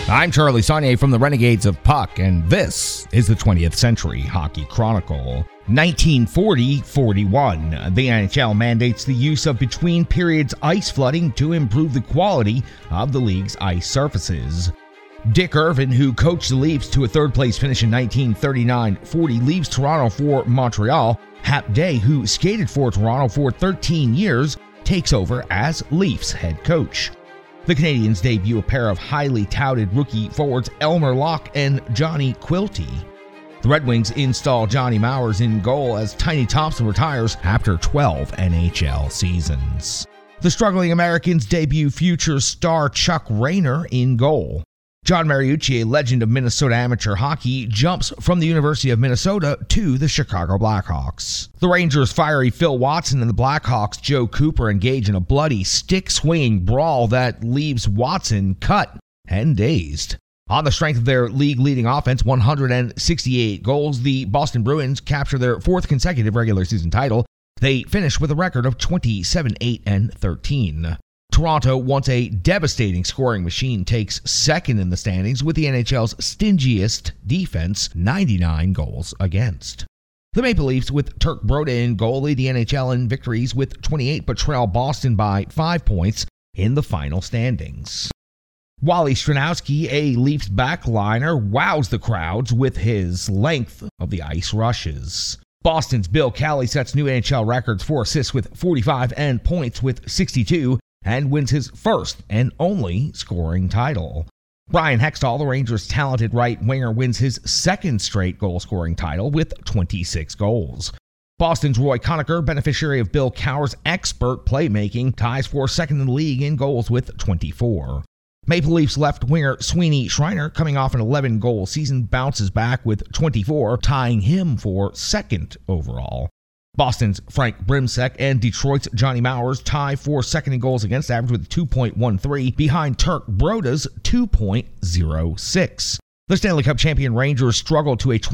I'm Charlie Saunier from the Renegades of Puck, and this is the 20th Century Hockey Chronicle. 1940-41, the NHL mandates the use of between periods ice flooding to improve the quality of the league's ice surfaces. Dick Irvin, who coached the Leafs to a third-place finish in 1939-40, leaves Toronto for Montreal. Hap Day, who skated for Toronto for 13 years, takes over as Leafs head coach. The Canadiens debut a pair of highly touted rookie forwards Elmer Locke and Johnny Quilty. The Red Wings install Johnny Mowers in goal as Tiny Thompson retires after 12 NHL seasons. The struggling Americans debut future star Chuck Rayner in goal. John Mariucci, a legend of Minnesota amateur hockey, jumps from the University of Minnesota to the Chicago Blackhawks. The Rangers' fiery Phil Watson and the Blackhawks' Joe Cooper engage in a bloody, stick-swinging brawl that leaves Watson cut and dazed. On the strength of their league-leading offense, 168 goals, the Boston Bruins capture their fourth consecutive regular season title. They finish with a record of 27-8-13. Toronto, once a devastating scoring machine, takes second in the standings with the NHL's stingiest defense, 99 goals against. The Maple Leafs, with Turk Broda in goal, lead the NHL in victories with 28, but trail Boston by 5 points in the final standings. Wally Stranowski, a Leafs backliner, wows the crowds with his length of the ice rushes. Boston's Bill Cowley sets new NHL records for assists with 45 and points with 62, and wins his first and only scoring title. Brian Hextall, the Rangers' talented right winger, wins his second straight goal-scoring title with 26 goals. Boston's Roy Conacher, beneficiary of Bill Cowher's expert playmaking, ties for second in the league in goals with 24. Maple Leafs left winger Sweeney Schreiner, coming off an 11-goal season, bounces back with 24, tying him for second overall. Boston's Frank Brimsek and Detroit's Johnny Mowers tie for second in goals against average with 2.13 behind Turk Broda's 2.06. The Stanley Cup champion Rangers struggled to a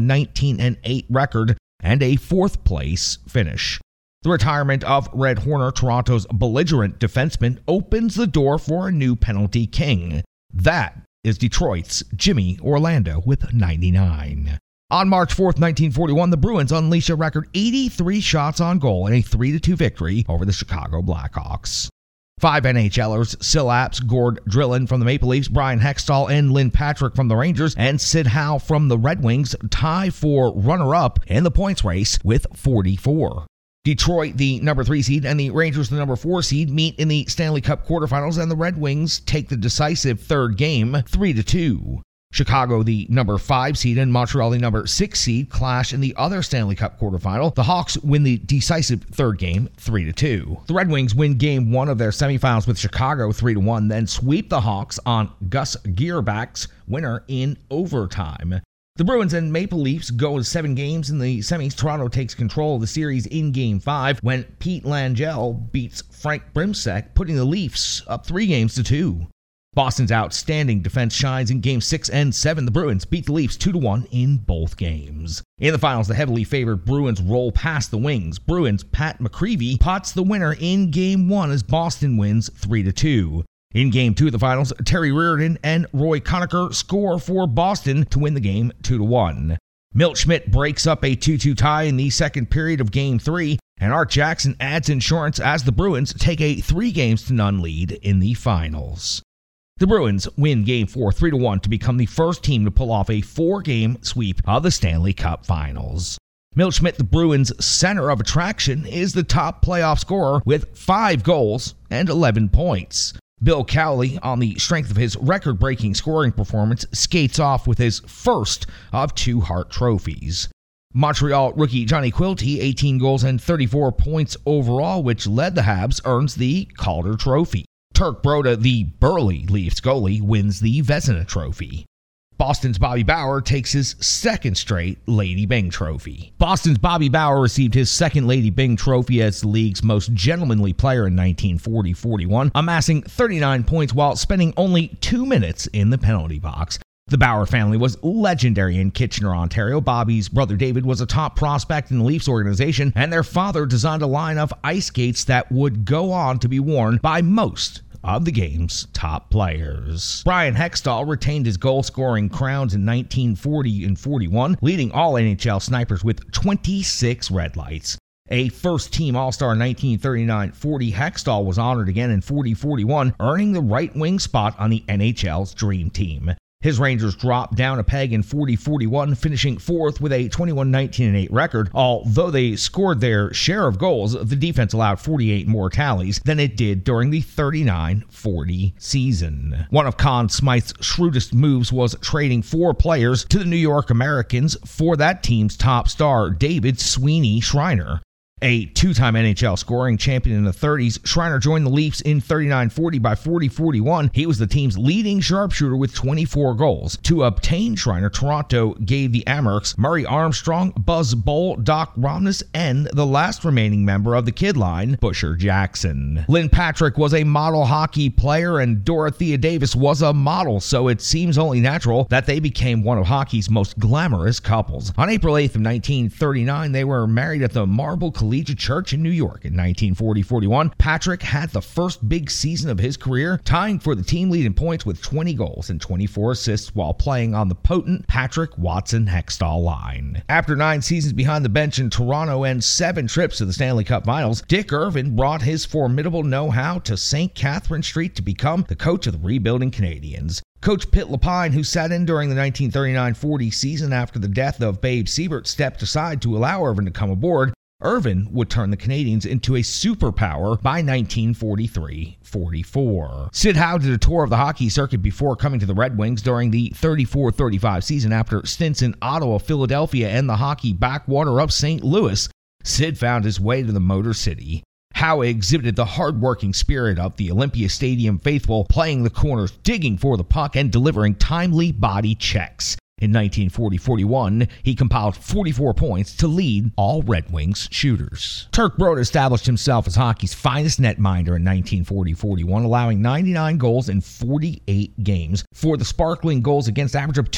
21-19-8 record and a fourth-place finish. The retirement of Red Horner, Toronto's belligerent defenseman, opens the door for a new penalty king. That is Detroit's Jimmy Orlando with 99. On March 4th, 1941, the Bruins unleash a record 83 shots on goal in a 3-2 victory over the Chicago Blackhawks. 5 NHLers, Sil Apps, Gord Drillin from the Maple Leafs, Brian Hextall and Lynn Patrick from the Rangers, and Sid Howe from the Red Wings tie for runner-up in the points race with 44. Detroit, the number 3 seed, and the Rangers, the number 4 seed, meet in the Stanley Cup quarterfinals, and the Red Wings take the decisive third game 3-2. Chicago, the number 5 seed, and Montreal, the number 6 seed, clash in the other Stanley Cup quarterfinal. The Hawks win the decisive third game 3-2. The Red Wings win game 1 of their semifinals with Chicago 3-1, then sweep the Hawks on Gus Gierbach's winner in overtime. The Bruins and Maple Leafs go to 7 games in the semis. Toronto takes control of the series in Game 5 when Pete Langell beats Frank Brimsek, putting the Leafs up 3-2. Boston's outstanding defense shines in Game 6 and 7. The Bruins beat the Leafs 2-1 in both games. In the finals, the heavily favored Bruins roll past the Wings. Bruins' Pat McCreevy pots the winner in Game 1 as Boston wins 3-2. In Game 2 of the finals, Terry Reardon and Roy Conacher score for Boston to win the game 2-1. Milt Schmidt breaks up a 2-2 tie in the second period of Game 3, and Art Jackson adds insurance as the Bruins take a 3-0 lead in the finals. The Bruins win Game 4 3-1 to become the first team to pull off a 4-game sweep of the Stanley Cup Finals. Milt Schmidt, the Bruins' center of attraction, is the top playoff scorer with 5 goals and 11 points. Bill Cowley, on the strength of his record-breaking scoring performance, skates off with his first of 2 Hart trophies. Montreal rookie Johnny Quilty, 18 goals and 34 points overall, which led the Habs, earns the Calder Trophy. Turk Broda, the burly Leafs goalie, wins the Vezina Trophy. Boston's Bobby Bauer takes his second straight Lady Byng Trophy. Boston's Bobby Bauer received his second Lady Byng Trophy as the league's most gentlemanly player in 1940-41, amassing 39 points while spending only 2 minutes in the penalty box. The Bauer family was legendary in Kitchener, Ontario. Bobby's brother David was a top prospect in the Leafs organization, and their father designed a line of ice skates that would go on to be worn by most of the game's top players. Brian Hextall retained his goal-scoring crowns in 1940 and 41, leading all NHL snipers with 26 red lights. A first-team All-Star in 1939-40, Hextall was honored again in 40-41, earning the right wing spot on the NHL's Dream Team. His Rangers dropped down a peg in 40-41, finishing fourth with a 21-19-8 record. Although they scored their share of goals, the defense allowed 48 more tallies than it did during the 39-40 season. One of Conn Smythe's shrewdest moves was trading 4 players to the New York Americans for that team's top star, David Sweeney Shriner. A 2-time NHL scoring champion in the 30s, Shriner joined the Leafs in 39-40. By 40-41, he was the team's leading sharpshooter with 24 goals. To obtain Shriner, Toronto gave the Amerks Murray Armstrong, Buzz Bowl, Doc Romness, and the last remaining member of the kid line, Busher Jackson. Lynn Patrick was a model hockey player and Dorothea Davis was a model, so it seems only natural that they became one of hockey's most glamorous couples. On April 8th of 1939, they were married at the Marble Collegiate Church in New York. In 1940-41, Patrick had the first big season of his career, tying for the team lead in points with 20 goals and 24 assists while playing on the potent Patrick Watson-Hextall line. After 9 seasons behind the bench in Toronto and 7 trips to the Stanley Cup Finals, Dick Irvin brought his formidable know-how to St. Catherine Street to become the coach of the rebuilding Canadiens. Coach Pitt Lapine, who sat in during the 1939-40 season after the death of Babe Siebert, stepped aside to allow Irvin to come aboard. Irvin would turn the Canadiens into a superpower by 1943-44. Sid Howe did a tour of the hockey circuit before coming to the Red Wings during the 34-35 season. After stints in Ottawa, Philadelphia, and the hockey backwater of St. Louis, Sid found his way to the Motor City. Howe exhibited the hard-working spirit of the Olympia Stadium faithful, playing the corners, digging for the puck, and delivering timely body checks. In 1940-41, he compiled 44 points to lead all Red Wings shooters. Turk Broda established himself as hockey's finest netminder in 1940-41, allowing 99 goals in 48 games for the sparkling goals against average of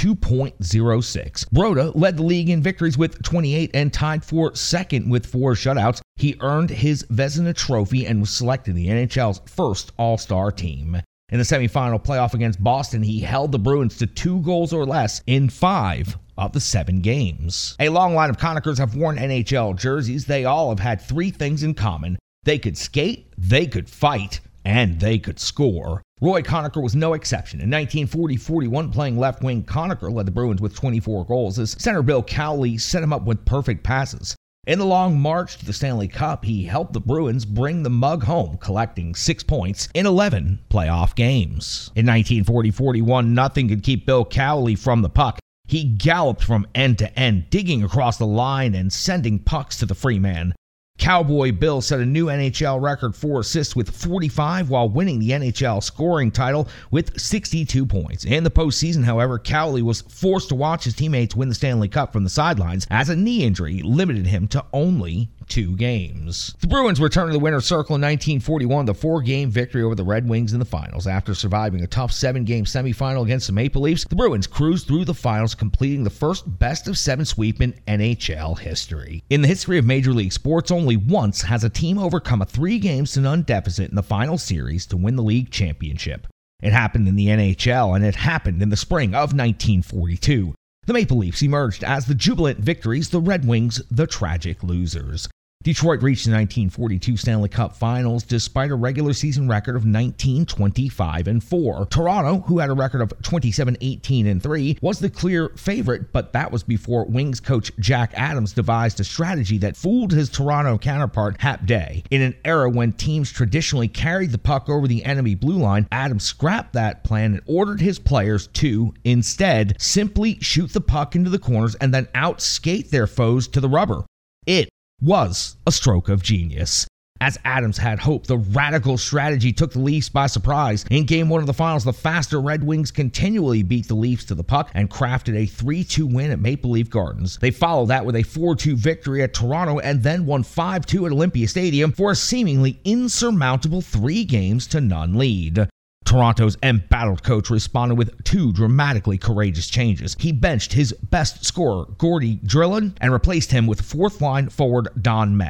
2.06. Broda led the league in victories with 28 and tied for second with 4 shutouts. He earned his Vezina Trophy and was selected the NHL's first All-Star team. In the semifinal playoff against Boston, he held the Bruins to 2 goals or less in 5 of the 7 games. A long line of Conackers have worn NHL jerseys. They all have had 3 things in common. They could skate, they could fight, and they could score. Roy Conacher was no exception. In 1940-41, playing left wing, Conacher led the Bruins with 24 goals as center Bill Cowley set him up with perfect passes. In the long march to the Stanley Cup, he helped the Bruins bring the mug home, collecting 6 points in 11 playoff games. In 1940-41, nothing could keep Bill Cowley from the puck. He galloped from end to end, digging across the line and sending pucks to the free man. Cowboy Bill set a new NHL record for assists with 45 while winning the NHL scoring title with 62 points. In the postseason, however, Cowley was forced to watch his teammates win the Stanley Cup from the sidelines as a knee injury limited him to only 2 games. The Bruins returned to the winner's circle in 1941, the 4-game victory over the Red Wings in the finals. After surviving a tough 7-game semifinal against the Maple Leafs, the Bruins cruised through the finals, completing the first best-of-7 sweep in NHL history. In the history of Major League sports, only once has a team overcome a 3-games-to-none deficit in the final series to win the league championship. It happened in the NHL, and it happened in the spring of 1942. The Maple Leafs emerged as the jubilant victories, the Red Wings the tragic losers. Detroit reached the 1942 Stanley Cup Finals despite a regular season record of 19-25-4. Toronto, who had a record of 27-18-3, was the clear favorite, but that was before Wings coach Jack Adams devised a strategy that fooled his Toronto counterpart Hap Day. In an era when teams traditionally carried the puck over the enemy blue line, Adams scrapped that plan and ordered his players to, instead, simply shoot the puck into the corners and then outskate their foes to the rubber. It was a stroke of genius. As Adams had hoped, the radical strategy took the Leafs by surprise. In Game 1 of the finals, the faster Red Wings continually beat the Leafs to the puck and crafted a 3-2 win at Maple Leaf Gardens. They followed that with a 4-2 victory at Toronto and then won 5-2 at Olympia Stadium for a seemingly insurmountable 3-games-to-none lead. Toronto's embattled coach responded with 2 dramatically courageous changes. He benched his best scorer, Gordie Drillin, and replaced him with fourth-line forward Don Metz.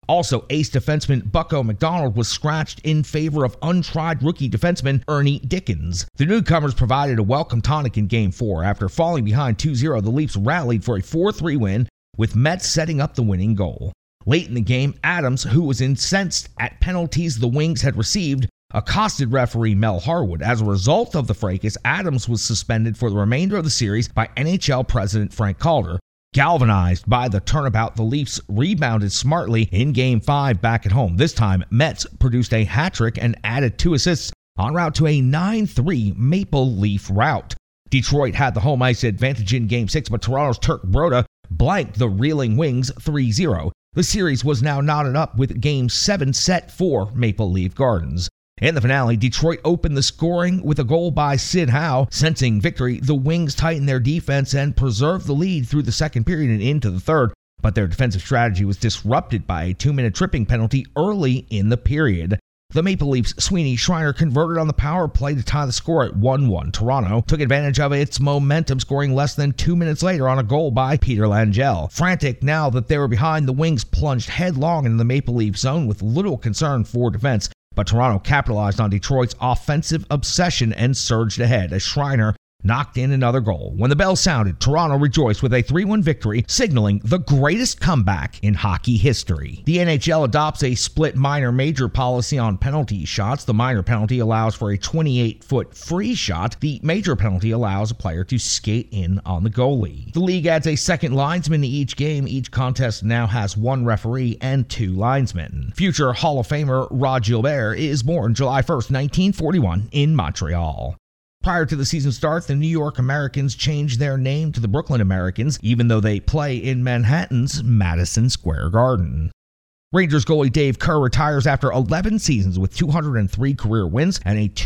Also, ace defenseman Bucko McDonald was scratched in favor of untried rookie defenseman Ernie Dickens. The newcomers provided a welcome tonic in Game 4. After falling behind 2-0, the Leafs rallied for a 4-3 win, with Metz setting up the winning goal. Late in the game, Adams, who was incensed at penalties the Wings had received, accosted referee Mel Harwood. As a result of the fracas, Adams was suspended for the remainder of the series by NHL president Frank Calder. Galvanized by the turnabout, the Leafs rebounded smartly in Game 5 back at home. This time, Metz produced a hat-trick and added 2 assists en route to a 9-3 Maple Leaf rout. Detroit had the home ice advantage in Game 6, but Toronto's Turk Broda blanked the reeling Wings 3-0. The series was now knotted up with Game 7 set for Maple Leaf Gardens. In the finale, Detroit opened the scoring with a goal by Sid Howe. Sensing victory, the Wings tightened their defense and preserved the lead through the second period and into the third, but their defensive strategy was disrupted by a 2-minute tripping penalty early in the period. The Maple Leafs' Sweeney Schreiner converted on the power play to tie the score at 1-1. Toronto took advantage of its momentum, scoring less than 2 minutes later on a goal by Peter Langell. Frantic now that they were behind, the Wings plunged headlong into the Maple Leaf zone with little concern for defense. But Toronto capitalized on Detroit's offensive obsession and surged ahead as Schreiner knocked in another goal. When the bell sounded, Toronto rejoiced with a 3-1 victory, signaling the greatest comeback in hockey history. The NHL adopts a split minor-major policy on penalty shots. The minor penalty allows for a 28-foot free shot. The major penalty allows a player to skate in on the goalie. The league adds a second linesman to each game. Each contest now has 1 referee and 2 linesmen. Future Hall of Famer Rod Gilbert is born July 1st, 1941 in Montreal. Prior to the season start, the New York Americans changed their name to the Brooklyn Americans, even though they play in Manhattan's Madison Square Garden. Rangers goalie Dave Kerr retires after 11 seasons with 203 career wins and a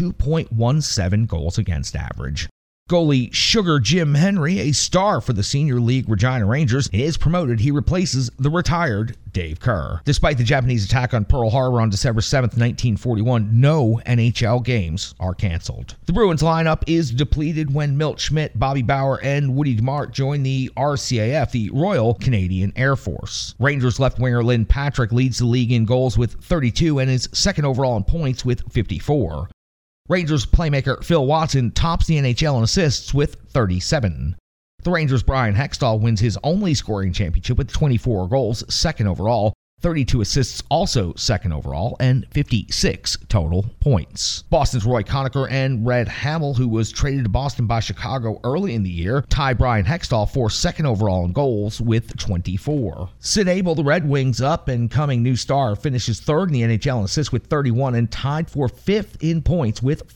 2.17 goals against average. Goalie Sugar Jim Henry, a star for the Senior League Regina Rangers, is promoted. He replaces the retired Dave Kerr. Despite the Japanese attack on Pearl Harbor on December 7, 1941, no NHL games are canceled. The Bruins lineup is depleted when Milt Schmidt, Bobby Bauer, and Woody DeMart join the RCAF, the Royal Canadian Air Force. Rangers left winger Lynn Patrick leads the league in goals with 32 and is second overall in points with 54. Rangers playmaker Phil Watson tops the NHL in assists with 37. The Rangers' Brian Hextall wins his only scoring championship with 24 goals, second overall, 32 assists, also second overall, and 56 total points. Boston's Roy Conacher and Red Hamill, who was traded to Boston by Chicago early in the year, tie Brian Hextall for second overall in goals with 24. Sid Abel, the Red Wings' up-and-coming new star, finishes third in the NHL in assists with 31 and tied for fifth in points with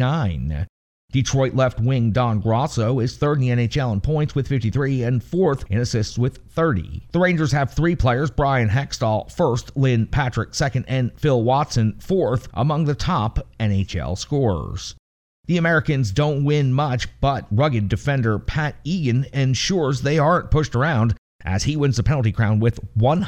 49. Detroit left wing Don Grosso is third in the NHL in points with 53 and fourth in assists with 30. The Rangers have 3 players, Brian Hextall first, Lynn Patrick second, and Phil Watson fourth among the top NHL scorers. The Americans don't win much, but rugged defender Pat Egan ensures they aren't pushed around as he wins the penalty crown with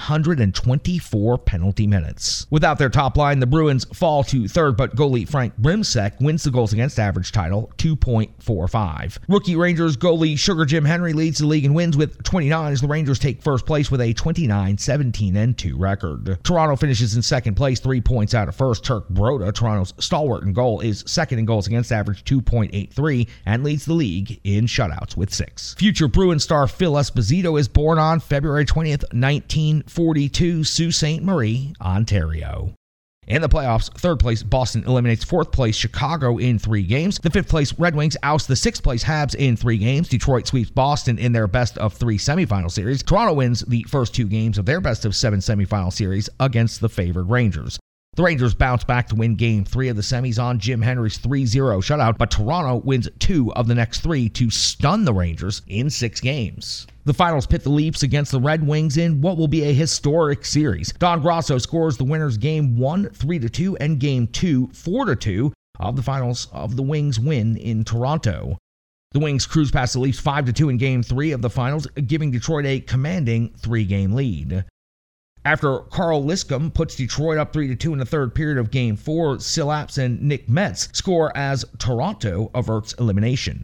124 penalty minutes. Without their top line, the Bruins fall to third, but goalie Frank Brimsek wins the goals against average title, 2.45. Rookie Rangers goalie Sugar Jim Henry leads the league in wins with 29 as the Rangers take first place with a 29-17-2 record. Toronto finishes in second place, 3 points out of first. Turk Broda, Toronto's stalwart in goal, is second in goals against average, 2.83, and leads the league in shutouts with 6. Future Bruin star Phil Esposito is born on February 20th, 1942, Sault Ste. Marie, Ontario. In the playoffs, third place Boston eliminates fourth place Chicago in 3 games. The fifth place Red Wings oust the sixth place Habs in 3 games. Detroit sweeps Boston in their best of 3 semifinal series. Toronto wins the first 2 games of their best of 7 semifinal series against the favored Rangers. The Rangers bounce back to win Game 3 of the semis on Jim Henry's 3-0 shutout, but Toronto wins 2 of the next 3 to stun the Rangers in 6 games. The finals pit the Leafs against the Red Wings in what will be a historic series. Don Grosso scores the winners Game 1 3-2 and Game 2 4-2 of the finals of the Wings win in Toronto. The Wings cruise past the Leafs 5-2 in Game 3 of the finals, giving Detroit a commanding 3-game lead. After Carl Liscombe puts Detroit up 3-2 in the third period of Game 4, Silaps and Nick Metz score as Toronto averts elimination.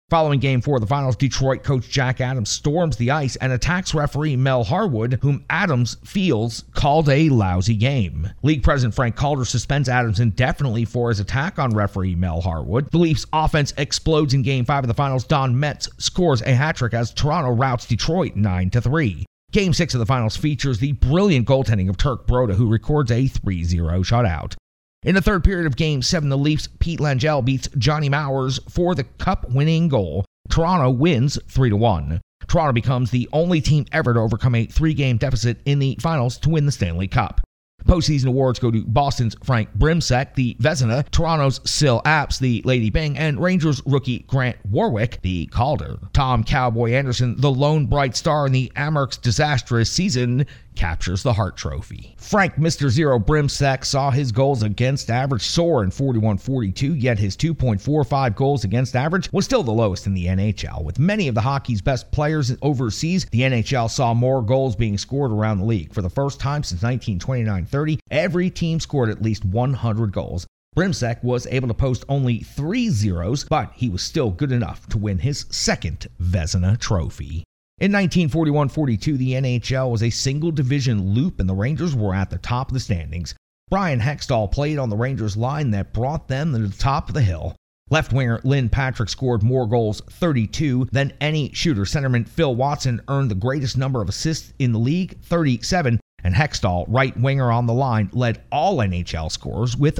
Following Game 4 of the finals, Detroit coach Jack Adams storms the ice and attacks referee Mel Harwood, whom Adams feels called a lousy game. League President Frank Calder suspends Adams indefinitely for his attack on referee Mel Harwood. The Leafs offense explodes in Game 5 of the finals. Don Metz scores a hat-trick as Toronto routs Detroit 9-3. Game 6 of the finals features the brilliant goaltending of Turk Broda, who records a 3-0 shutout. In the third period of Game 7, the Leafs' Pete Langell beats Johnny Mowers for the cup-winning goal. Toronto wins 3-1. Toronto becomes the only team ever to overcome a 3-game deficit in the finals to win the Stanley Cup. Postseason awards go to Boston's Frank Brimsek, the Vezina, Toronto's Syl Apps, the Lady Byng, and Rangers rookie Grant Warwick, the Calder. Tom Cowboy Anderson, the lone bright star in the Amerks' disastrous season, captures the Hart Trophy. Frank Mr. Zero Brimsek saw his goals against average soar in 41-42, yet his 2.45 goals against average was still the lowest in the NHL. With many of the hockey's best players overseas, the NHL saw more goals being scored around the league. For the first time since 1929-30, every team scored at least 100 goals. Brimsek was able to post only 3 zeros, but he was still good enough to win his second Vezina trophy. In 1941-42, the NHL was a single-division loop, and the Rangers were at the top of the standings. Brian Hextall played on the Rangers line that brought them to the top of the hill. Left winger Lynn Patrick scored more goals, 32, than any shooter. Centerman Phil Watson earned the greatest number of assists in the league, 37, and Hextall, right winger on the line, led all NHL scorers with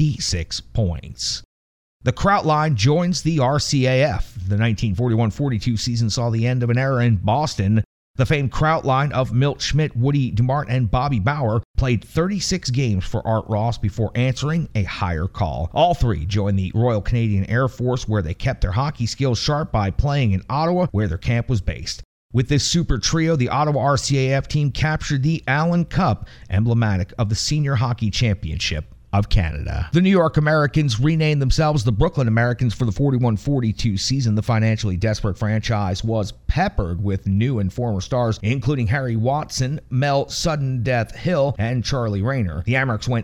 56 points. The Kraut line joins the RCAF. The 1941-42 season saw the end of an era in Boston. The famed Kraut line of Milt Schmidt, Woody Dumart, and Bobby Bauer played 36 games for Art Ross before answering a higher call. All three joined the Royal Canadian Air Force, where they kept their hockey skills sharp by playing in Ottawa, where their camp was based. With this super trio, the Ottawa RCAF team captured the Allen Cup, emblematic of the Senior Hockey Championship of Canada. The New York Americans renamed themselves the Brooklyn Americans for the 41-42 season. The financially desperate franchise was peppered with new and former stars, including Harry Watson, Mel Sudden Death Hill, and Charlie Rayner. The Amerks went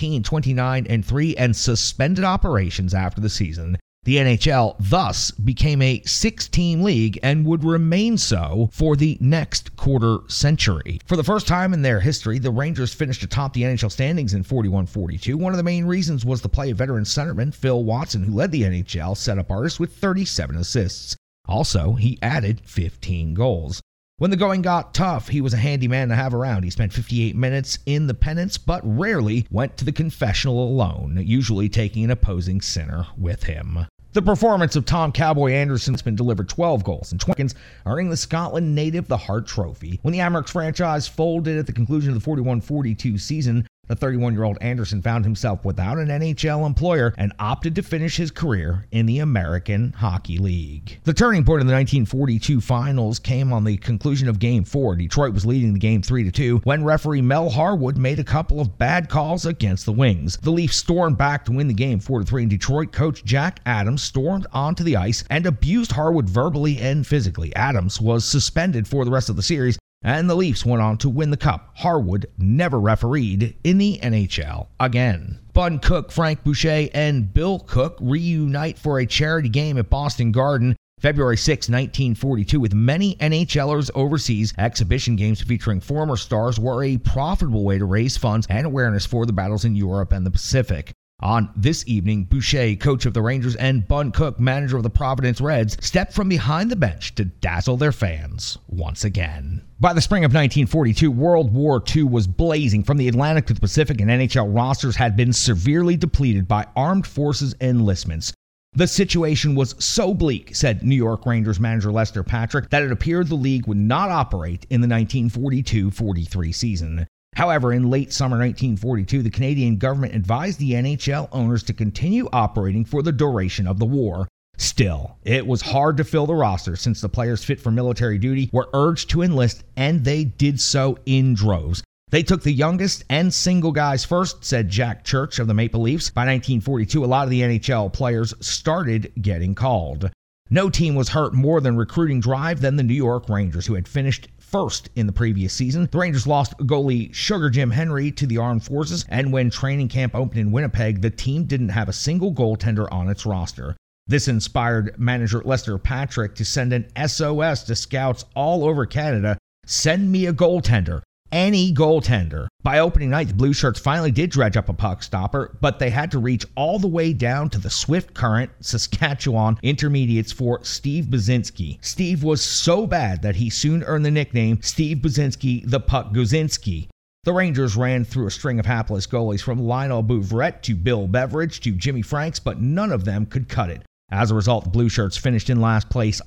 16-29-3 and suspended operations after the season. The NHL thus became a 6-team league and would remain so for the next quarter century. For the first time in their history, the Rangers finished atop the NHL standings in 41-42. One of the main reasons was the play of veteran centerman Phil Watson, who led the NHL setup artist with 37 assists. Also, he added 15 goals. When the going got tough, he was a handy man to have around. He spent 58 minutes in the penance, but rarely went to the confessional alone, usually taking an opposing sinner with him. The performance of Tom Cowboy Anderson's been delivered 12 goals and 20, earning the Scotland native the Hart Trophy. When the Amerks franchise folded at the conclusion of the 41-42 season, the 31-year-old Anderson found himself without an NHL employer and opted to finish his career in the American Hockey League. The turning point of the 1942 finals came on the conclusion of Game 4. Detroit was leading the game 3-2 when referee Mel Harwood made a couple of bad calls against the Wings. The Leafs stormed back to win the game 4-3, and Detroit coach Jack Adams stormed onto the ice and abused Harwood verbally and physically. Adams was suspended for the rest of the series, and the Leafs went on to win the Cup. Harwood never refereed in the NHL again. Bun Cook, Frank Boucher, and Bill Cook reunite for a charity game at Boston Garden February 6, 1942, with many NHLers overseas. Exhibition games featuring former stars were a profitable way to raise funds and awareness for the battles in Europe and the Pacific. On this evening, Boucher, coach of the Rangers, and Bun Cook, manager of the Providence Reds, stepped from behind the bench to dazzle their fans once again. By the spring of 1942, World War II was blazing. From the Atlantic to the Pacific, and NHL rosters had been severely depleted by armed forces enlistments. The situation was so bleak, said New York Rangers manager Lester Patrick, that it appeared the league would not operate in the 1942-43 season. However, in late summer 1942, the Canadian government advised the NHL owners to continue operating for the duration of the war. Still, it was hard to fill the roster since the players fit for military duty were urged to enlist, and they did so in droves. They took the youngest and single guys first, said Jack Church of the Maple Leafs. By 1942, a lot of the NHL players started getting called. No team was hurt more than recruiting drive than the New York Rangers, who had finished first in the previous season. The Rangers lost goalie Sugar Jim Henry to the armed forces, and when training camp opened in Winnipeg, the team didn't have a single goaltender on its roster. This inspired manager Lester Patrick to send an SOS to scouts all over Canada. Send me a goaltender. Any goaltender. By opening night, the Blue Shirts finally did dredge up a puck stopper, but they had to reach all the way down to the Swift Current, Saskatchewan Intermediates for Steve Buzinski. Steve was so bad that he soon earned the nickname Steve Buzinski the Puck Gozinski. The Rangers ran through a string of hapless goalies from Lionel Bouvret to Bill Beveridge to Jimmy Franks, but none of them could cut it. As a result, the Blue Shirts finished in last place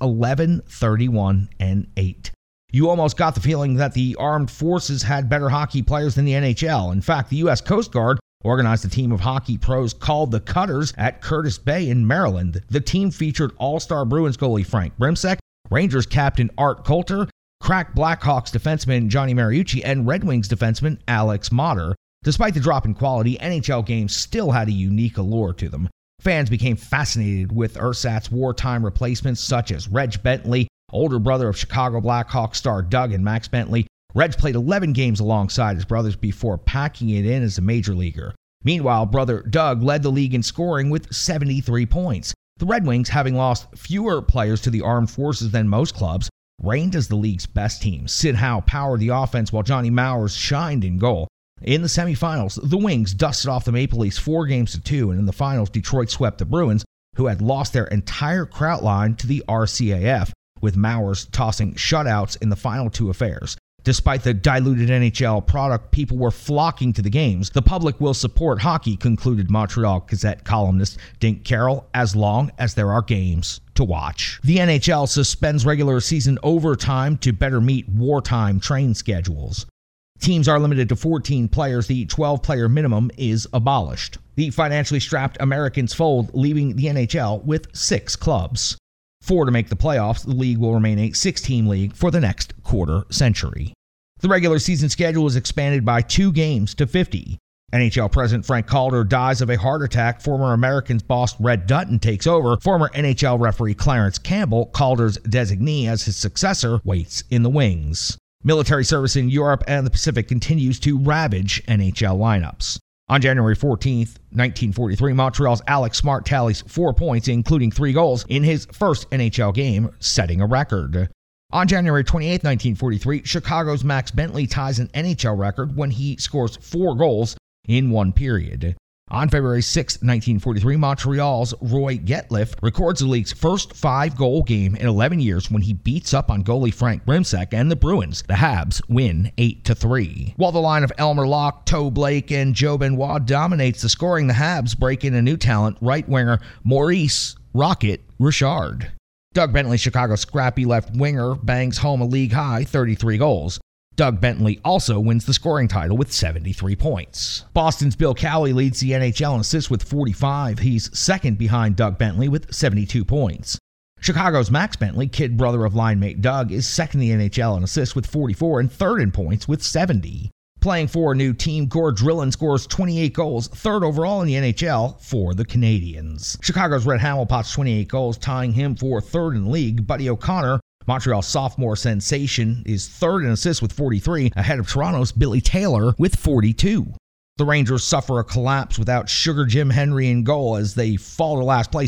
11-31-8. You almost got the feeling that the armed forces had better hockey players than the NHL. In fact, the U.S. Coast Guard organized a team of hockey pros called the Cutters at Curtis Bay in Maryland. The team featured All-Star Bruins goalie Frank Brimsek, Rangers captain Art Coulter, crack Blackhawks defenseman Johnny Mariucci, and Red Wings defenseman Alex Motter. Despite the drop in quality, NHL games still had a unique allure to them. Fans became fascinated with ersatz wartime replacements such as Reg Bentley, older brother of Chicago Blackhawks star Doug and Max Bentley. Reg played 11 games alongside his brothers before packing it in as a major leaguer. Meanwhile, brother Doug led the league in scoring with 73 points. The Red Wings, having lost fewer players to the armed forces than most clubs, reigned as the league's best team. Sid Howe powered the offense while Johnny Mowers shined in goal. In the semifinals, the Wings dusted off the Maple Leafs 4-2, and in the finals, Detroit swept the Bruins, who had lost their entire Kraut line to the RCAF, with Mowers tossing shutouts in the final two affairs. Despite the diluted NHL product, people were flocking to the games. The public will support hockey, concluded Montreal Gazette columnist Dink Carroll, as long as there are games to watch. The NHL suspends regular season overtime to better meet wartime train schedules. Teams are limited to 14 players. The 12-player minimum is abolished. The financially strapped Americans fold, leaving the NHL with 6 clubs. 4 to make the playoffs. The league will remain a 6-team league for the next quarter century. The regular season schedule is expanded by 2 games to 50. NHL President Frank Calder dies of a heart attack. Former Americans boss Red Dutton takes over. Former NHL referee Clarence Campbell, Calder's designee as his successor, waits in the wings. Military service in Europe and the Pacific continues to ravage NHL lineups. On January 14th, 1943, Montreal's Alex Smart tallies 4 points, including 3 goals, in his first NHL game, setting a record. On January 28th, 1943, Chicago's Max Bentley ties an NHL record when he scores 4 goals in one period. On February 6, 1943, Montreal's Roy Getliff records the league's first 5-goal game in 11 years when he beats up on goalie Frank Brimsek and the Bruins. The Habs win 8-3. While the line of Elmer Locke, Toe Blake, and Joe Benoit dominates the scoring, the Habs break in a new talent, right winger Maurice Rocket Richard. Doug Bentley, Chicago's scrappy left winger, bangs home a league-high 33 goals. Doug Bentley also wins the scoring title with 73 points. Boston's Bill Cowley leads the NHL in assists with 45. He's second behind Doug Bentley with 72 points. Chicago's Max Bentley, kid brother of line mate Doug, is second in the NHL in assists with 44 and third in points with 70. Playing for a new team, Gord Drillin scores 28 goals, third overall in the NHL for the Canadiens. Chicago's Red Hamill pots 28 goals, tying him for third in the league. Buddy O'Connor, Montreal's sophomore sensation, is third in assists with 43, ahead of Toronto's Billy Taylor with 42. The Rangers suffer a collapse without Sugar Jim Henry in goal as they fall to last place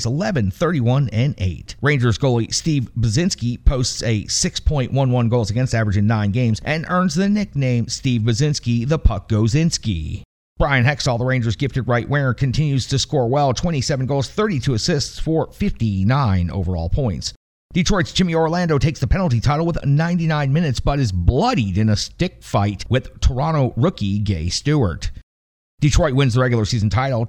11-31-8. Rangers goalie Steve Buzinski posts a 6.11 goals against average in 9 games and earns the nickname Steve Buzinski the Puck Gozinski. Brian Hextall, the Rangers' gifted right winger, continues to score well, 27 goals, 32 assists for 59 overall points. Detroit's Jimmy Orlando takes the penalty title with 99 minutes but is bloodied in a stick fight with Toronto rookie Gay Stewart. Detroit wins the regular season title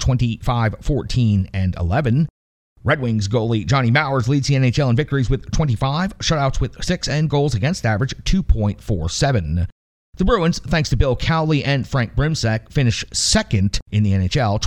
25-14-11. Red Wings goalie Johnny Mowers leads the NHL in victories with 25, shutouts with 6, and goals against average 2.47. The Bruins, thanks to Bill Cowley and Frank Brimsek, finish second in the NHL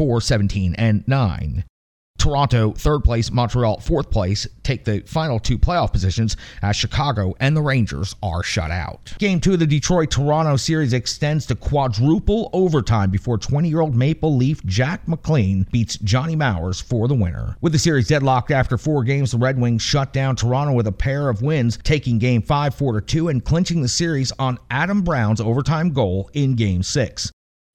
24-17-9. Toronto, third place, Montreal, fourth place, take the final 2 playoff positions as Chicago and the Rangers are shut out. Game 2 of the Detroit-Toronto series extends to quadruple overtime before 20-year-old Maple Leaf Jack McLean beats Johnny Mowers for the winner. With the series deadlocked after 4 games, the Red Wings shut down Toronto with a pair of wins, taking Game 5 4-2 and clinching the series on Adam Brown's overtime goal in Game 6.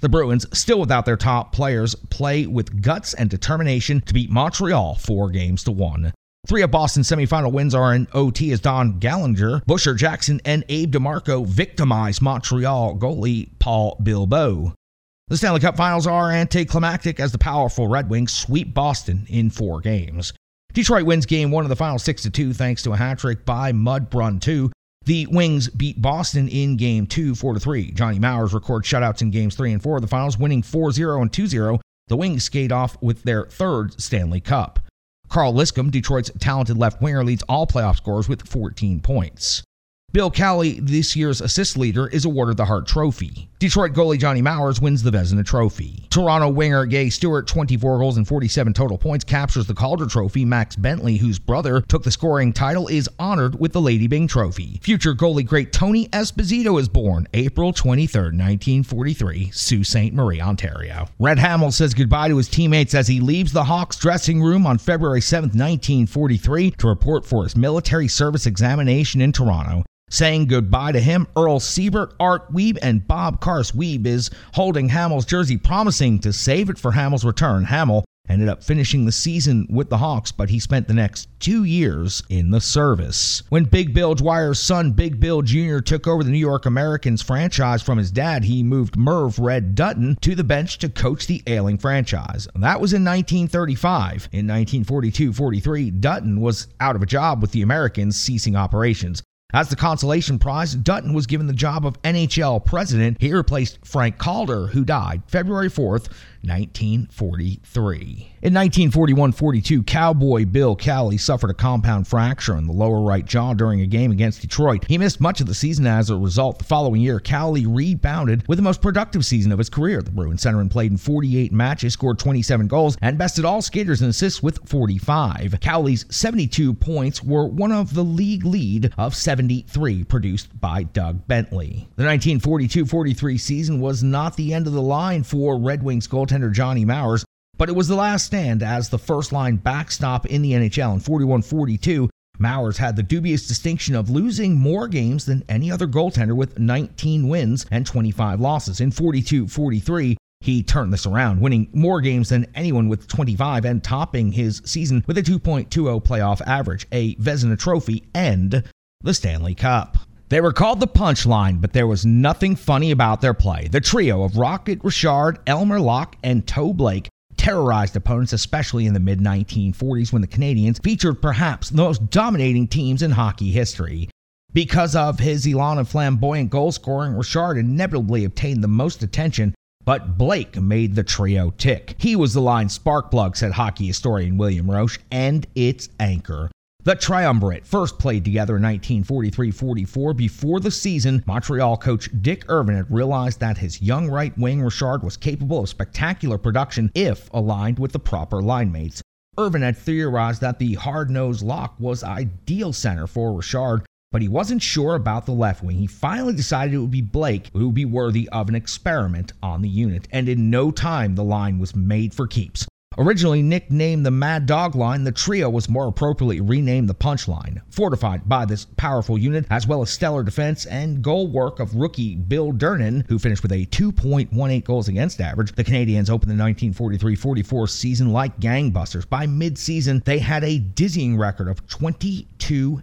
The Bruins, still without their top players, play with guts and determination to beat Montreal 4-1. 3 of Boston's semifinal wins are in OT as Don Gallagher, Busher Jackson, and Abe DeMarco victimize Montreal goalie Paul Bilbao. The Stanley Cup Finals are anticlimactic as the powerful Red Wings sweep Boston in 4 games. Detroit wins Game 1 of the final 6-2 thanks to a hat-trick by Mudbrun 2. The Wings beat Boston in Game 2 4-3. Johnny Mowers records shutouts in Games 3 and 4 of the finals, winning 4-0 and 2-0. The Wings skate off with their 3rd Stanley Cup. Carl Liscombe, Detroit's talented left winger, leads all playoff scorers with 14 points. Bill Cowley, this year's assist leader, is awarded the Hart Trophy. Detroit goalie Johnny Mowers wins the Vezina Trophy. Toronto winger Gay Stewart, 24 goals and 47 total points, captures the Calder Trophy. Max Bentley, whose brother took the scoring title, is honored with the Lady Byng Trophy. Future goalie great Tony Esposito is born April 23, 1943, Sault Ste. Marie, Ontario. Red Hamill says goodbye to his teammates as he leaves the Hawks dressing room on February 7, 1943, to report for his military service examination in Toronto. Saying goodbye to him, Earl Siebert, Art Wiebe, and Bob Carse. Wiebe is holding Hamill's jersey, promising to save it for Hamill's return. Hamill ended up finishing the season with the Hawks, but he spent the next 2 years in the service. When Big Bill Dwyer's son, Big Bill Jr., took over the New York Americans franchise from his dad, he moved Merv Red Dutton to the bench to coach the ailing franchise. That was in 1935. In 1942-43, Dutton was out of a job with the Americans, ceasing operations. As the consolation prize, Dutton was given the job of NHL president. He replaced Frank Calder, who died February 4th, 1943. In 1941-42, Cowboy Bill Cowley suffered a compound fracture in the lower right jaw during a game against Detroit. He missed much of the season as a result. The following year, Cowley rebounded with the most productive season of his career. The Bruins centerman played in 48 matches, scored 27 goals, and bested all skaters in assists with 45. Cowley's 72 points were one of the league lead of 73 produced by Doug Bentley. The 1942-43 season was not the end of the line for Red Wings goaltender Johnny Mowers, but it was the last stand as the first-line backstop in the NHL. In 41-42, Mowers had the dubious distinction of losing more games than any other goaltender with 19 wins and 25 losses. In 42-43, he turned this around, winning more games than anyone with 25 and topping his season with a 2.20 playoff average, a Vezina Trophy, and the Stanley Cup. They were called the Punchline, but there was nothing funny about their play. The trio of Rocket Richard, Elmer Locke, and Toe Blake terrorized opponents, especially in the mid-1940s when the Canadiens featured perhaps the most dominating teams in hockey history. Because of his elan and flamboyant goal scoring, Richard inevitably obtained the most attention, but Blake made the trio tick. He was the line's spark plug, said hockey historian William Roche, and its anchor. The Triumvirate first played together in 1943-44. Before the season, Montreal coach Dick Irvin realized that his young right wing Richard was capable of spectacular production if aligned with the proper line mates. Irvin had theorized that the hard-nosed Locke was ideal center for Richard, but he wasn't sure about the left wing. He finally decided it would be Blake who would be worthy of an experiment on the unit, and in no time the line was made for keeps. Originally nicknamed the Mad Dog Line, the trio was more appropriately renamed the Punch Line. Fortified by this powerful unit, as well as stellar defense and goal work of rookie Bill Durnan, who finished with a 2.18 goals against average, the Canadiens opened the 1943-44 season like gangbusters. By mid-season, they had a dizzying record of 22-3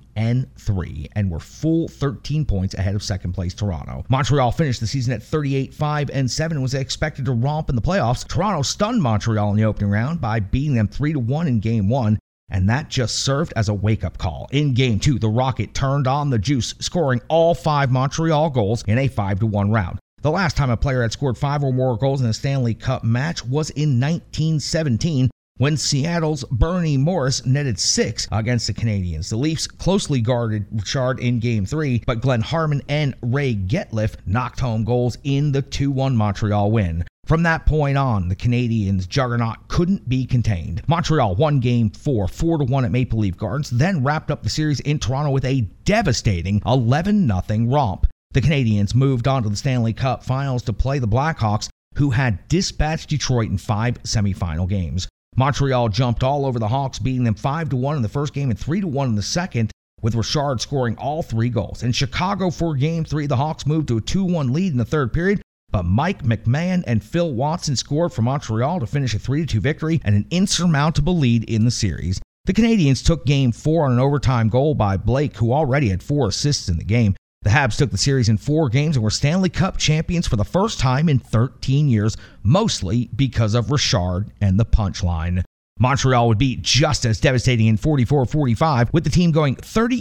and were full 13 points ahead of second-place Toronto. Montreal finished the season at 38-5-7 and was expected to romp in the playoffs. Toronto stunned Montreal in the opening round by beating them 3-1 in Game 1, and that just served as a wake-up call. In Game 2, the Rocket turned on the juice, scoring all 5 Montreal goals in a 5-1 rout. The last time a player had scored 5 or more goals in a Stanley Cup match was in 1917, when Seattle's Bernie Morris netted 6 against the Canadiens. The Leafs closely guarded Richard in Game 3, but Glenn Harmon and Ray Getliff knocked home goals in the 2-1 Montreal win. From that point on, the Canadiens' juggernaut couldn't be contained. Montreal won Game 4, 4-1 at Maple Leaf Gardens, then wrapped up the series in Toronto with a devastating 11-0 romp. The Canadiens moved on to the Stanley Cup Finals to play the Blackhawks, who had dispatched Detroit in 5 semifinal games. Montreal jumped all over the Hawks, beating them 5-1 in the first game and 3-1 in the second, with Richard scoring all 3 goals. In Chicago for Game 3, the Hawks moved to a 2-1 lead in the third period, but Mike McMahon and Phil Watson scored for Montreal to finish a 3-2 victory and an insurmountable lead in the series. The Canadiens took Game 4 on an overtime goal by Blake, who already had 4 assists in the game. The Habs took the series in 4 games and were Stanley Cup champions for the first time in 13 years, mostly because of Richard and the punchline. Montreal would be just as devastating in 44-45, with the team going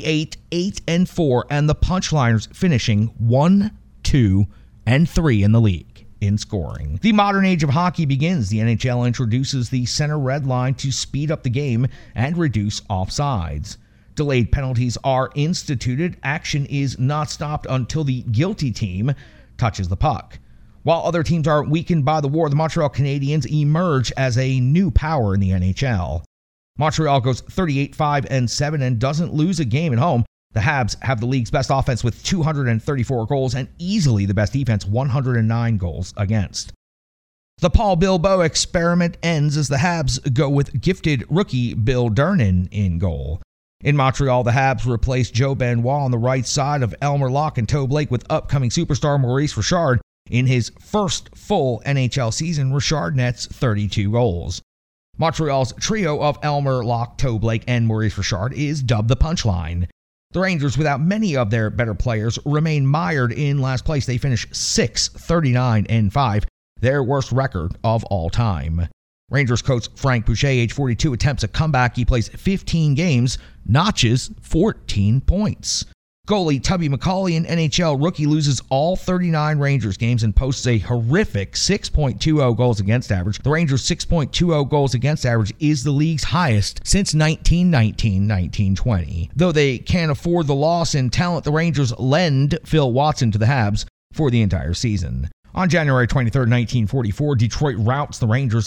38-8-4 and the punchliners finishing 1, 2, and 3 in the league in scoring. The modern age of hockey begins. The NHL introduces the center red line to speed up the game and reduce offsides. Delayed penalties are instituted. Action is not stopped until the guilty team touches the puck. While other teams are weakened by the war, the Montreal Canadiens emerge as a new power in the NHL. Montreal goes 38-5-7 and doesn't lose a game at home. The Habs have the league's best offense with 234 goals and easily the best defense, 109 goals against. The Paul Bilbao experiment ends as the Habs go with gifted rookie Bill Durnan in goal. In Montreal, the Habs replaced Joe Benoit on the right side of Elmer Locke and Toe Blake with upcoming superstar Maurice Richard. In his first full NHL season, Richard nets 32 goals. Montreal's trio of Elmer Locke, Toe Blake, and Maurice Richard is dubbed the Punchline. The Rangers, without many of their better players, remain mired in last place. They finish 6th, 39-5, their worst record of all time. Rangers coach Frank Boucher, age 42, attempts a comeback. He plays 15 games, notches 14 points. Goalie Tubby McCauley, an NHL rookie, loses all 39 Rangers games and posts a horrific 6.20 goals against average. The Rangers' 6.20 goals against average is the league's highest since 1919-1920. Though they can't afford the loss in talent, the Rangers lend Phil Watson to the Habs for the entire season. On January 23, 1944, Detroit routs the Rangers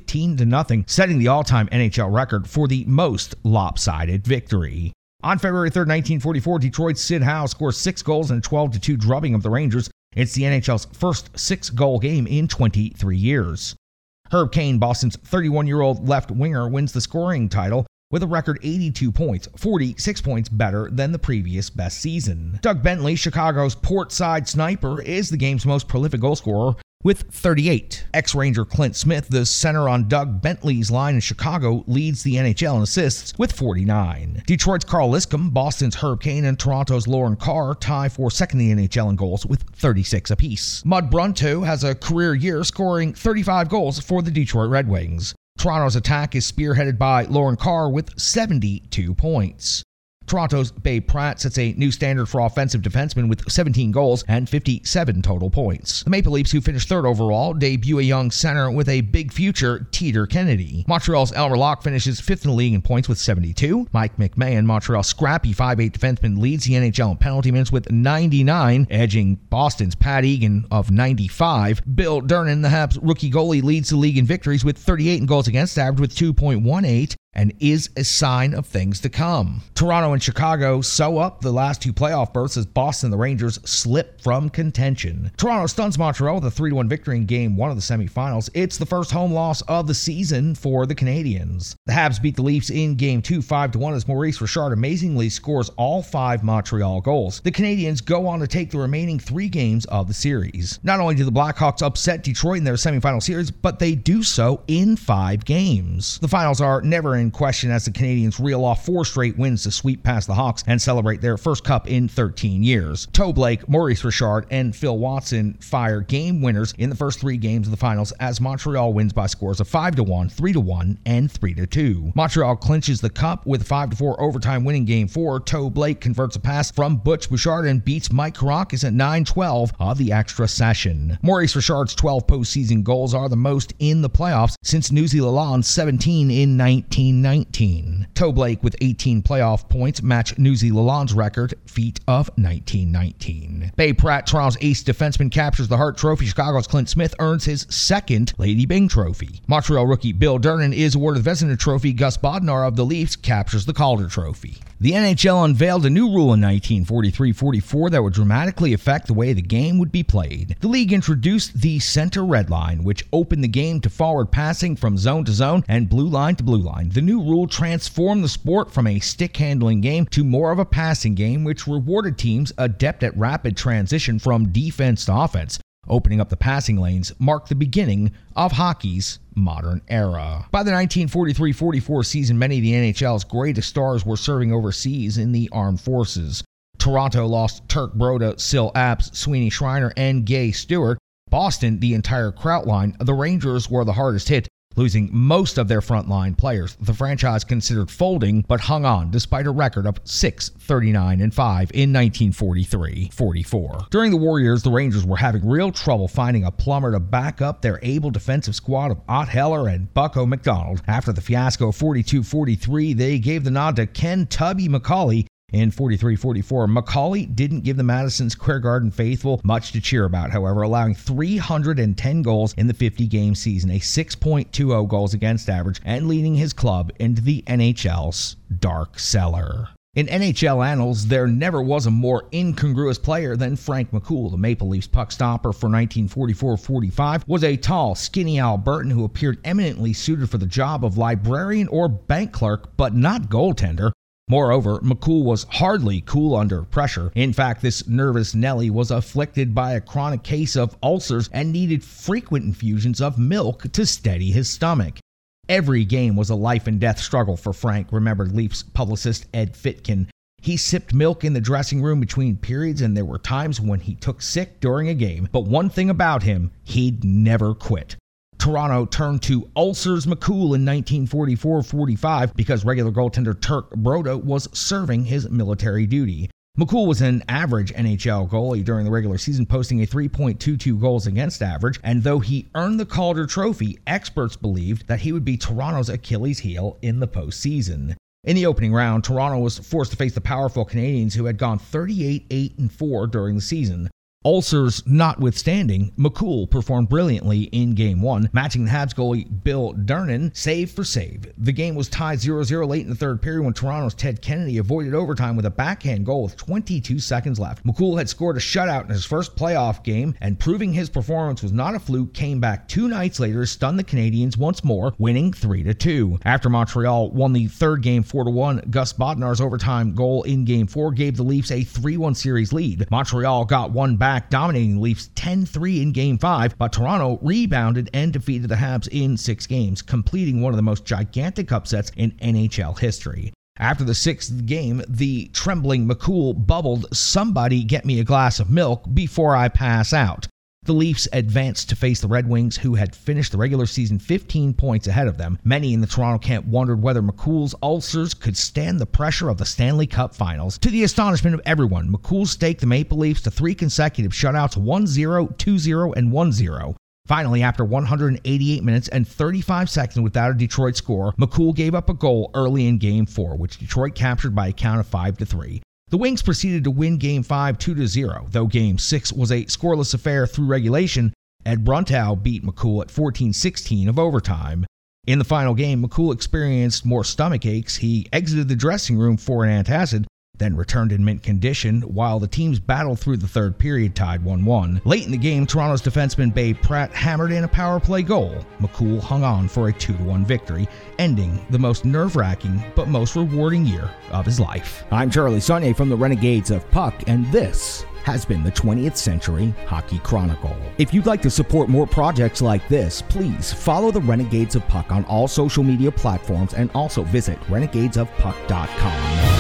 15-0, setting the all-time NHL record for the most lopsided victory. On February 3, 1944, Detroit's Sid Howe scores 6 goals and a 12-2 drubbing of the Rangers. It's the NHL's first 6-goal game in 23 years. Herb Kane, Boston's 31-year-old left winger, wins the scoring title with a record 82 points, 46 points better than the previous best season. Doug Bentley, Chicago's port-side sniper, is the game's most prolific goal scorer with 38. Ex-Ranger Clint Smith, the center on Doug Bentley's line in Chicago, leads the NHL in assists with 49. Detroit's Carl Liscombe, Boston's Herb Kane, and Toronto's Lauren Carr tie for second in the NHL in goals with 36 apiece. Mud Brunto has a career year, scoring 35 goals for the Detroit Red Wings. Toronto's attack is spearheaded by Lauren Carr with 72 points. Toronto's Babe Pratt sets a new standard for offensive defensemen with 17 goals and 57 total points. The Maple Leafs, who finished 3rd overall, debut a young center with a big future, Teeter Kennedy. Montreal's Elmer Locke finishes 5th in the league in points with 72. Mike McMahon, Montreal's scrappy 5'8 defenseman, leads the NHL in penalty minutes with 99, edging Boston's Pat Egan of 95. Bill Durnan, the Habs rookie goalie, leads the league in victories with 38 and goals against average with 2.18. and is a sign of things to come. Toronto and Chicago sew up the last 2 playoff berths as Boston and the Rangers slip from contention. Toronto stuns Montreal with a 3-1 victory in Game 1 of the semifinals. It's the first home loss of the season for the Canadiens. The Habs beat the Leafs in Game 2 5-1 as Maurice Richard amazingly scores all 5 Montreal goals. The Canadiens go on to take the remaining 3 games of the series. Not only do the Blackhawks upset Detroit in their semifinal series, but they do so in 5 games. The finals are never in question as the Canadiens reel off 4 straight wins to sweep past the Hawks and celebrate their first cup in 13 years. Toe Blake, Maurice Richard, and Phil Watson fire game winners in the first 3 games of the finals as Montreal wins by scores of 5-1, 3-1, and 3-2. Montreal clinches the cup with a 5-4 overtime win in Game 4. Toe Blake converts a pass from Butch Bouchard and beats Mike Karakis at 9-12 of the extra session. Maurice Richard's 12 postseason goals are the most in the playoffs since Newsy Lalonde's 17 in 1919. Toe Blake with 18 playoff points match Newsy Lalonde's record feat of 1919. Babe Pratt, Toronto's ace defenseman, captures the Hart Trophy. Chicago's Clint Smith earns his 2nd Lady Byng Trophy. Montreal rookie Bill Durnan is awarded the Vezina Trophy. Gus Bodnar of the Leafs captures the Calder Trophy. The NHL unveiled a new rule in 1943-44 that would dramatically affect the way the game would be played. The league introduced the center red line, which opened the game to forward passing from zone to zone and blue line to blue line. The new rule transformed the sport from a stick-handling game to more of a passing game, which rewarded teams adept at rapid transition from defense to offense. opening up the passing lanes marked the beginning of hockey's modern era. By the 1943-44 season, many of the NHL's greatest stars were serving overseas in the armed forces. Toronto lost Turk Broda, Sil Apps, Sweeney Schreiner, and Gay Stewart. Boston, the entire Kraut line. The Rangers were the hardest hit, losing most of their frontline players. The franchise considered folding, but hung on despite a record of 6-39-5 in 1943-44. During the war years, the Rangers were having real trouble finding a plumber to back up their able defensive squad of Ott Heller and Bucko McDonald. After the fiasco of 42-43, they gave the nod to Ken Tubby McCauley. In 43-44, McCauley didn't give the Madison Square Garden faithful much to cheer about, however, allowing 310 goals in the 50-game season, a 6.20 goals against average, and leading his club into the NHL's dark cellar. In NHL annals, there never was a more incongruous player than Frank McCool. The Maple Leafs puck stopper for 1944-45 was a tall, skinny Albertan who appeared eminently suited for the job of librarian or bank clerk, but not goaltender. Moreover, McCool was hardly cool under pressure. In fact, this nervous Nelly was afflicted by a chronic case of ulcers and needed frequent infusions of milk to steady his stomach. Every game was a life-and-death struggle for Frank, remembered Leafs publicist Ed Fitkin. He sipped milk in the dressing room between periods, and there were times when he took sick during a game. But one thing about him, he'd never quit. Toronto turned to Ulcers McCool in 1944-45 because regular goaltender Turk Broda was serving his military duty. McCool was an average NHL goalie during the regular season, posting a 3.22 goals against average, and though he earned the Calder Trophy, experts believed that he would be Toronto's Achilles heel in the postseason. In the opening round, Toronto was forced to face the powerful Canadiens, who had gone 38-8-4 during the season. Ulcers notwithstanding, McCool performed brilliantly in Game 1, matching the Habs goalie Bill Durnan save for save. The game was tied 0-0 late in the third period when Toronto's Ted Kennedy avoided overtime with a backhand goal with 22 seconds left. McCool had scored a shutout in his first playoff game, and proving his performance was not a fluke, came back 2 nights later to stun the Canadiens once more, winning 3-2. After Montreal won the third game 4-1, Gus Bodnar's overtime goal in Game 4 gave the Leafs a 3-1 series lead. Montreal got one back, dominating the Leafs 10-3 in Game 5, but Toronto rebounded and defeated the Habs in 6 games, completing one of the most gigantic upsets in NHL history. After the 6th game, the trembling McCool bubbled, "Somebody get me a glass of milk before I pass out." The Leafs advanced to face the Red Wings, who had finished the regular season 15 points ahead of them. Many in the Toronto camp wondered whether McCool's ulcers could stand the pressure of the Stanley Cup Finals. To the astonishment of everyone, McCool staked the Maple Leafs to 3 consecutive shutouts, 1-0, 2-0, and 1-0. Finally, after 188 minutes and 35 seconds without a Detroit score, McCool gave up a goal early in Game 4, which Detroit captured by a count of 5-3. The Wings proceeded to win Game 5 2-0, though Game 6 was a scoreless affair through regulation. Ed Bruntow beat McCool at 14-16 of overtime. In the final game, McCool experienced more stomach aches. He exited the dressing room for an antacid, then returned in mint condition, while the teams battled through the third period, tied 1-1. Late in the game, Toronto's defenseman Babe Pratt hammered in a power play goal. McCool hung on for a 2-1 victory, ending the most nerve-wracking but most rewarding year of his life. I'm Charlie Saunier from the Renegades of Puck, and this has been the 20th Century Hockey Chronicle. If you'd like to support more projects like this, please follow the Renegades of Puck on all social media platforms and also visit renegadesofpuck.com.